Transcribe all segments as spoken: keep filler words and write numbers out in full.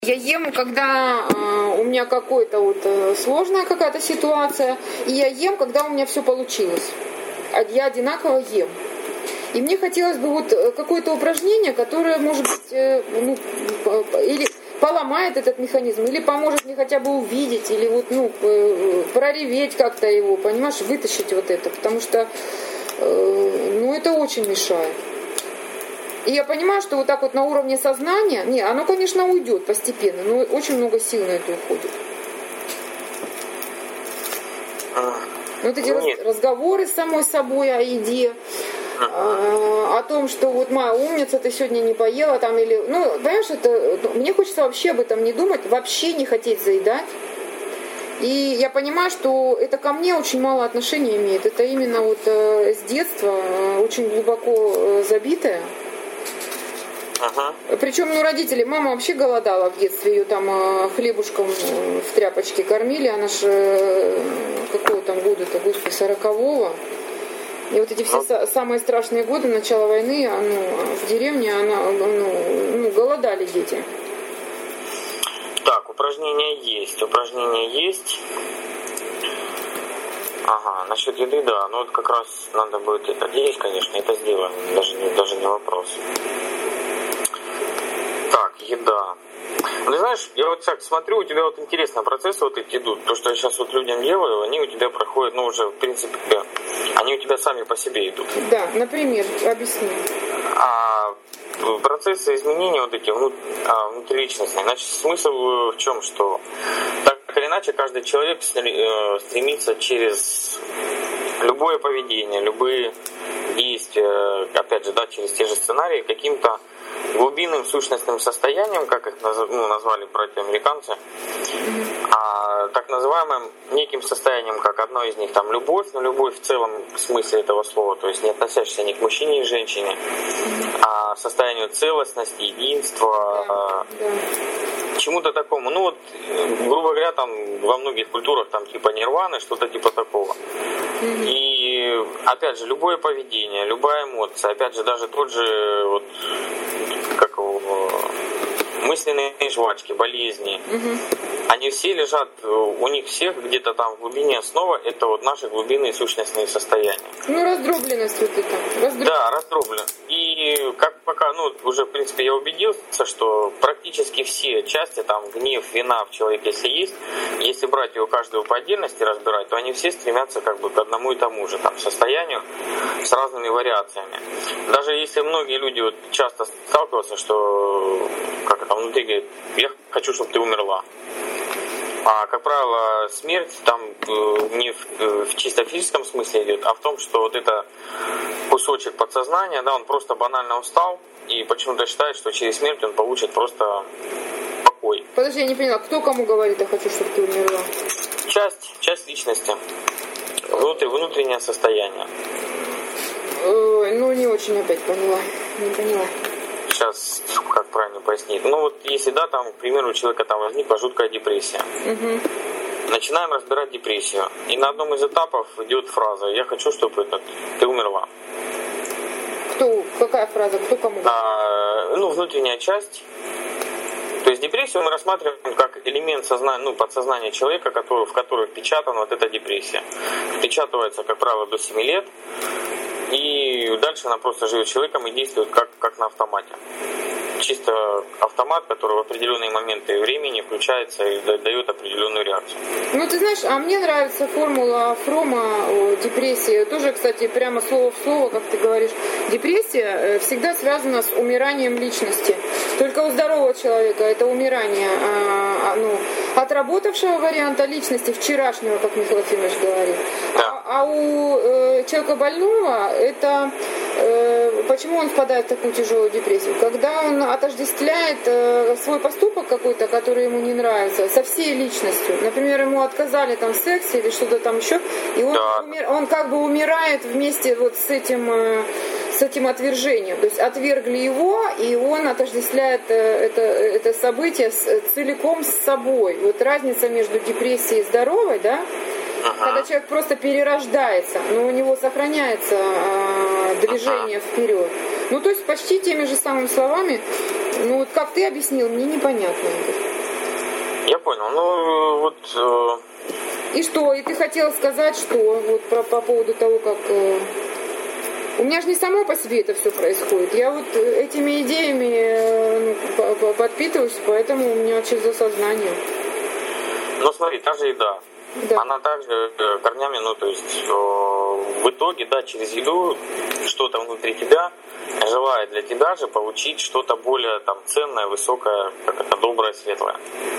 Я ем, когда э, у меня какая-то вот э, сложная какая-то ситуация, и я ем, когда у меня все получилось. Я одинаково ем. И мне хотелось бы вот какое-то упражнение, которое, может быть, э, ну, или поломает этот механизм, или поможет мне хотя бы увидеть, или вот, ну, э, прореветь как-то его, понимаешь, вытащить вот это, потому что, э, ну, это очень мешает. И я понимаю, что вот так вот на уровне сознания, не, оно, конечно, уйдет постепенно, но очень много сил на это уходит. Вот эти раз, разговоры с самой собой о еде, а, о том, что вот моя умница, ты сегодня не поела, там, или, ну, понимаешь, это, мне хочется вообще об этом не думать, вообще не хотеть заедать. И я понимаю, что это ко мне очень мало отношения имеет. Это именно вот э, с детства э, очень глубоко э, забитое. Ага. Причем, ну, родители, мама вообще голодала в детстве, ее там э, хлебушком э, в тряпочке кормили, она же, э, какого там года-то, господи, сорокового. И вот эти все ну. самые страшные годы, начала войны, а, ну, в деревне, она, ну, ну, голодали дети. Так, упражнения есть, упражнения есть. Ага, насчет еды, да, ну вот как раз надо будет это есть, конечно, это сделаем, даже не, даже не вопрос. Так, еда. Ну, ты знаешь, я вот так смотрю, у тебя вот интересные процессы вот эти идут. То, что я сейчас вот людям делаю, они у тебя проходят, ну, уже, в принципе, они у тебя сами по себе идут. Да, например, объясни. А процессы изменения вот эти внутриличностные, значит, смысл в чем, что так или иначе каждый человек стремится через любое поведение, любые действия, опять же, да, через те же сценарии, каким-то глубинным сущностным состоянием, как их ну, назвали братья-американцы, а так называемым неким состоянием, как одно из них там любовь, но любовь в целом в смысле этого слова, то есть не относящаяся ни к мужчине, ни к женщине, а состоянию целостности, единства, чему-то такому. Ну вот, грубо говоря, там во многих культурах там типа нирваны, что-то типа такого. И опять же, любое поведение, любая эмоция, опять же, даже тот же вот как его, мысленные жвачки, болезни, угу. Они все лежат, у них всех где-то там в глубине основа, это вот наши глубинные сущностные состояния. Ну, раздробленность вот это. Раздробленность. Да, раздроблен. И как пока, ну, уже, в принципе, я убедился, что практически все части, там, гнев, вина в человеке, если есть, если брать его каждого по отдельности разбирать, то они все стремятся как бы к одному и тому же, там, состоянию с разными вариациями. Даже если многие люди вот часто сталкиваются, что, как это, внутри говорит, я хочу, чтобы ты умерла. А, как правило, смерть там не в, в чисто физическом смысле идет, а в том, что вот это кусочек подсознания, да, он просто банально устал и почему-то считает, что через смерть он получит просто покой. Подожди, я не поняла, кто кому говорит, я хочу, чтобы ты умерла? Часть, часть личности, внутри, внутреннее состояние. Ой, ну не очень опять поняла, не поняла. Сейчас, как правильно пояснить. Ну вот если да, там, к примеру, у человека там возникла жуткая депрессия. Угу. Начинаем разбирать депрессию. И на одном из этапов идет фраза: я хочу, чтобы это, ты умерла. Кто? Какая фраза? Кто кому? А, ну, внутренняя часть. То есть депрессию мы рассматриваем как элемент сознания, ну, подсознания человека, который, в который впечатана вот эта депрессия. Впечатывается, как правило, до семи лет. И дальше она просто живет человеком и действует как, как на автомате. Чисто автомат, который в определенные моменты времени включается и дает определенную реакцию. Ну, ты знаешь, а мне нравится формула Фрома о депрессии. Тоже, кстати, прямо слово в слово, как ты говоришь. Депрессия всегда связана с умиранием личности. Только у здорового человека это умирание а, ну, отработавшего варианта личности, вчерашнего, как Михаил Владимирович говорит. Да. А, а у э, человека больного это... Э, почему он впадает в такую тяжелую депрессию? Когда он отождествляет э, свой поступок какой-то, который ему не нравится, со всей личностью. Например, ему отказали там в сексе или что-то там еще, и он, да. умер, он как бы умирает вместе вот с этим, э, с этим отвержением. То есть отвергли его, и он отождествляет э, это, это событие с, целиком с собой. Вот разница между депрессией и здоровой, да? Ага. Когда человек просто перерождается, но у него сохраняется э, движение ага. вперед. Ну, то есть почти теми же самыми словами, ну, вот как ты объяснил, мне непонятно. Я понял. Ну, вот... Э... И что? И ты хотела сказать, что вот про, по поводу того, как... Э... У меня же не само по себе это все происходит. Я вот этими идеями э, ну, подпитываюсь, поэтому у меня через сознание. Ну, смотри, та же еда. Да. Она также корнями, ну, то есть э, в итоге, да, через еду что-то внутри тебя желает для тебя же получить что-то более там ценное, высокое, как это, доброе, светлое.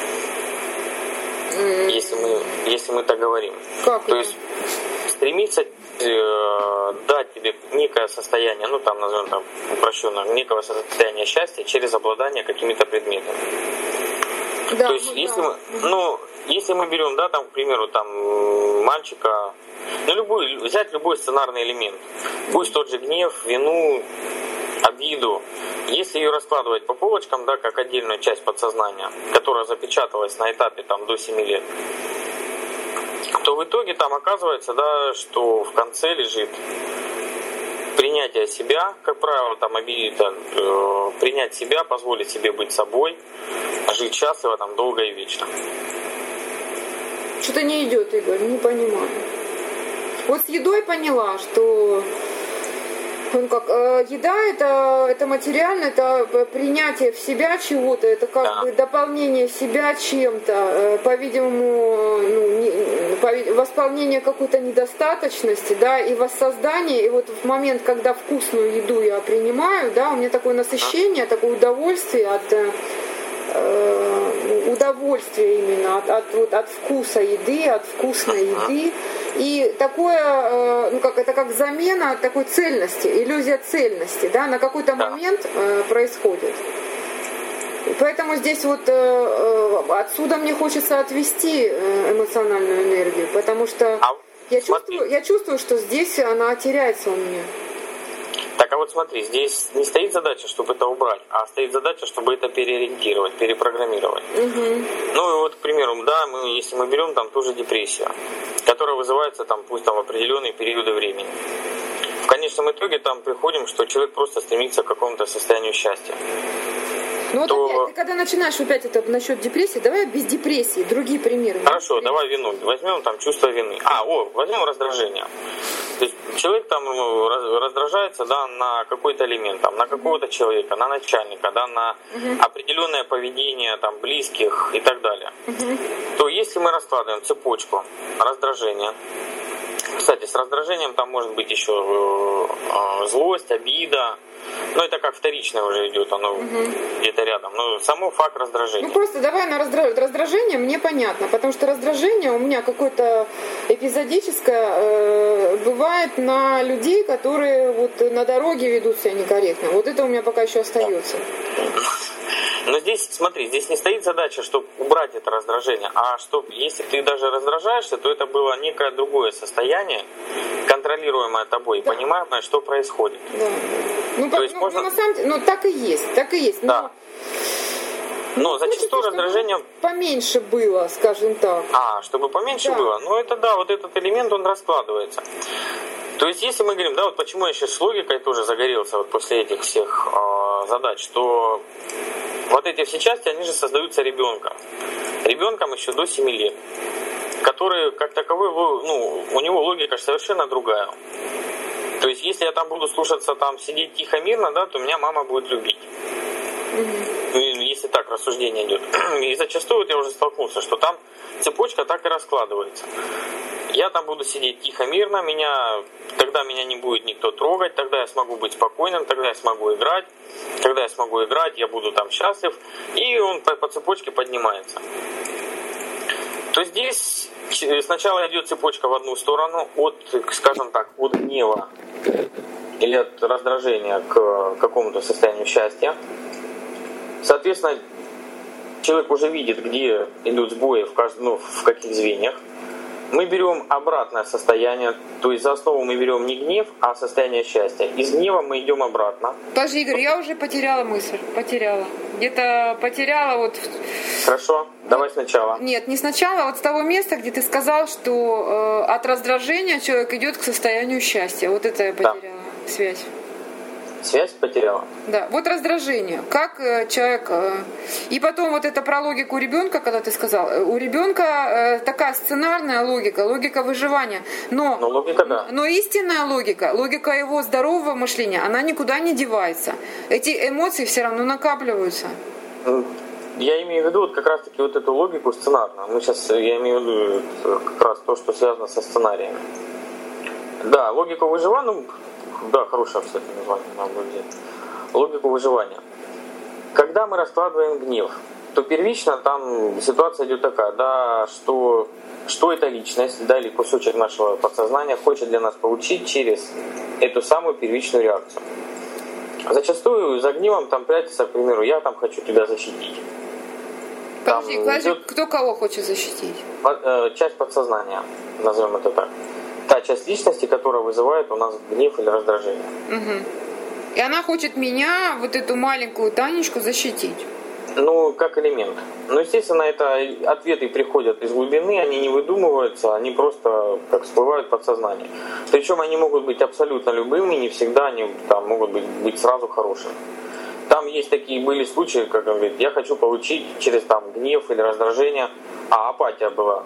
Mm. Если мы, если мы так говорим. Как то это? есть стремиться э, дать тебе некое состояние, ну там назовем там упрощенно, некого состояния счастья через обладание какими-то предметами. Да, то есть, ну, если да. мы, ну, если мы берем, да, там, к примеру, там, мальчика, ну, любой, взять любой сценарный элемент, пусть тот же гнев, вину, обиду, если ее раскладывать по полочкам, да, как отдельную часть подсознания, которая запечаталась на этапе там до семи лет, то в итоге там оказывается, да, что в конце лежит принятие себя, как правило, там обида, э, принять себя, позволить себе быть собой, жить счастливо, там, долго и вечно. Что-то не идет, Игорь, не понимаю. Вот с едой поняла, что ну, как, э, еда это, это материально, это принятие в себя чего-то, это как да. бы дополнение себя чем-то, э, по-видимому, ну, не, по, восполнение какой-то недостаточности, да, и воссоздание. И вот в момент, когда вкусную еду я принимаю, да, у меня такое насыщение, такое удовольствие от э, удовольствия именно от, от, вот, от вкуса еды, от вкусной еды. И такое, ну как это как замена такой цельности, иллюзия цельности, да, на какой-то да. момент э, происходит. И поэтому здесь вот э, отсюда мне хочется отвести эмоциональную энергию, потому что а я чувствую, я чувствую, что здесь она теряется у меня. Так, а вот смотри, здесь не стоит задача, чтобы это убрать, а стоит задача, чтобы это переориентировать, перепрограммировать. Угу. Ну и вот, к примеру, да, мы, если мы берем там ту же депрессию, которая вызывается там, пусть там в определенные периоды времени. В конечном итоге там приходим, что человек просто стремится к какому-то состоянию счастья. Ну вот то... опять, ты когда начинаешь опять это насчет депрессии, давай без депрессии, другие примеры. Хорошо, давай вину. Возьмем там чувство вины. А, о, возьмем раздражение. То есть человек там раздражается, да, на какой-то элемент, там, на какого-то человека, на начальника, да, на uh-huh. определенное поведение там, близких и так далее. Uh-huh. То если мы раскладываем цепочку раздражения, кстати, с раздражением там может быть еще э, злость, обида, но это как вторичное уже идет, оно угу. где-то рядом. Но само факт раздражения. Ну просто давай на раздра... раздражение мне понятно, потому что раздражение у меня какое-то эпизодическое э, бывает на людей, которые вот на дороге ведут себя некорректно. Вот это у меня пока еще остается. Но здесь, смотри, здесь не стоит задача, чтобы убрать это раздражение, а чтобы, если ты даже раздражаешься, то это было некое другое состояние, контролируемое тобой, да. понимаемое, что происходит. Да. Ну, то по, есть ну, можно... ну, на самом деле, ну так и есть, так и есть. Но... Да. Но ну, зачастую хочется, раздражение... поменьше было, скажем так. А, чтобы поменьше да. было? Ну это да, вот этот элемент, он раскладывается. То есть, если мы говорим, да, вот почему я сейчас с логикой тоже загорелся вот после этих всех э, задач, что вот эти все части, они же создаются ребенком. Ребенком еще до семи лет, который, как таковой, ну, у него логика совершенно другая. То есть, если я там буду слушаться, там, сидеть тихо, мирно, да, то меня мама будет любить. Mm-hmm. Если так рассуждение идет. И зачастую вот я уже столкнулся, что там цепочка так и раскладывается. Я там буду сидеть тихо, мирно, меня, тогда меня не будет никто трогать, тогда я смогу быть спокойным, тогда я смогу играть, когда я смогу играть, я буду там счастлив, и он по, по цепочке поднимается. То здесь сначала идет цепочка в одну сторону, от, скажем так, от гнева или от раздражения к какому-то состоянию счастья. Соответственно, человек уже видит, где идут сбои, в, кажд... ну, в каких звеньях. Мы берем обратное состояние, то есть за основу мы берем не гнев, а состояние счастья. Из гнева мы идем обратно. Подожди, Игорь, я уже потеряла мысль, потеряла. Где-то потеряла вот... Хорошо, давай сначала. Нет, не сначала, а вот с того места, где ты сказал, что э, от раздражения человек идет к состоянию счастья. Вот это я потеряла, да. связь. Связь потеряла. Да, вот раздражение. Как э, человек... Э, и потом вот это про логику ребенка, когда ты сказал. У ребенка э, такая сценарная логика, логика выживания. Но, но логика, да. Но истинная логика, логика его здорового мышления, она никуда не девается. Эти эмоции все равно накапливаются. Я имею в виду вот как раз-таки вот эту логику сценарную. Ну, сейчас я имею в виду как раз то, что связано со сценариями. Да, логику выживания... Ну, да, хорошее, кстати, название нам будет взять. Логику выживания. Когда мы раскладываем гнев, то первично там ситуация идет такая, да, что, что эта личность, да, или кусочек нашего подсознания хочет для нас получить через эту самую первичную реакцию. Зачастую за гневом там прячется, к примеру, я там хочу тебя защитить. Подожди, там подожди, идет... кто кого хочет защитить? Часть подсознания, назовем это так. Та часть личности, которая вызывает у нас гнев или раздражение. Угу. И она хочет меня, вот эту маленькую Танечку, защитить. Ну, как элемент. Ну, естественно, это ответы приходят из глубины, они не выдумываются, они просто как всплывают в подсознание. Причем они могут быть абсолютно любыми, не всегда они там, могут быть, быть сразу хорошими. Там есть такие были случаи, как он говорит, я хочу получить через там гнев или раздражение, а апатия была.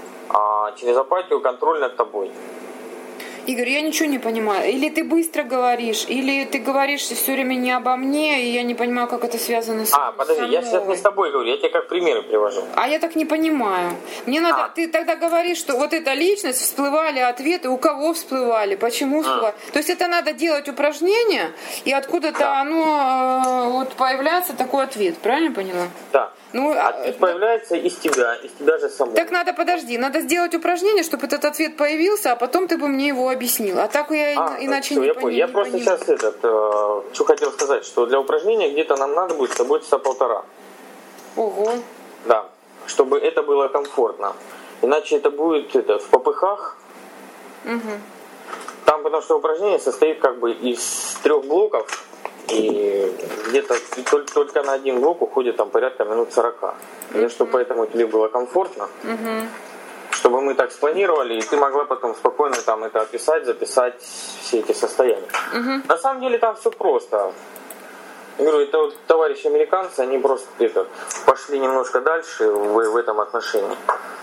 А через апатию контроль над тобой. Игорь, я ничего не понимаю. Или ты быстро говоришь, или ты говоришь все время не обо мне, и я не понимаю, как это связано с А, подожди, я сейчас не с тобой говорю, я тебе как примеры привожу. А я так не понимаю. Мне надо, а. ты тогда говоришь, что вот эта личность, всплывали ответы, у кого всплывали, почему всплывали. А. То есть это надо делать упражнение, и откуда-то да. оно вот появляется такой ответ, правильно поняла? Да. Ну, ответ появляется из тебя, из тебя же самого. Так надо, подожди, надо сделать упражнение, чтобы этот ответ появился, а потом ты бы мне его объяснил. А так я а, иначе все, не я понимаю. Я просто понимаю. Сейчас этот, э, что хотел сказать, что для упражнения где-то нам надо будет с тобой часа полтора. Ого. Да, чтобы это было комфортно. Иначе это будет это, в попыхах. Угу. Там, потому что упражнение состоит как бы из трех блоков. И где-то только, только на один блок уходит там порядка минут сорока. Uh-huh. И чтобы поэтому тебе было комфортно, uh-huh. чтобы мы так спланировали, и ты могла потом спокойно там это описать, записать все эти состояния. Uh-huh. На самом деле там все просто. Я говорю, это вот товарищи американцы, они просто это, пошли немножко дальше в, в этом отношении.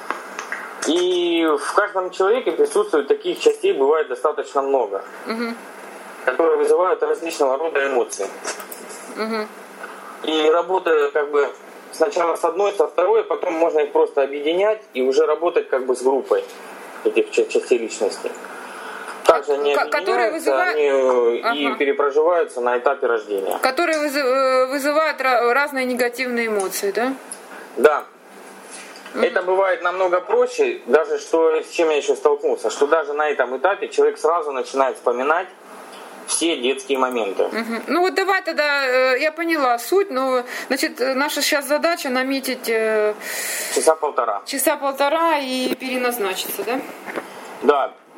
И в каждом человеке присутствует таких частей, бывает достаточно много. Uh-huh. которые вызывают различного рода эмоции. Угу. И работая как бы сначала с одной, со второй, потом можно их просто объединять и уже работать как бы с группой этих частей личности. Также они объединяются вызывают... они ага. и перепроживаются на этапе рождения. Которые вызывают разные негативные эмоции, да? Да. Mm-hmm. Это бывает намного проще, даже что, с чем я еще столкнулся, что даже на этом этапе человек сразу начинает вспоминать все детские моменты. Угу. Ну вот давай тогда, я поняла суть, но значит наша сейчас задача наметить часа полтора. Часа полтора и переназначиться, да? Да,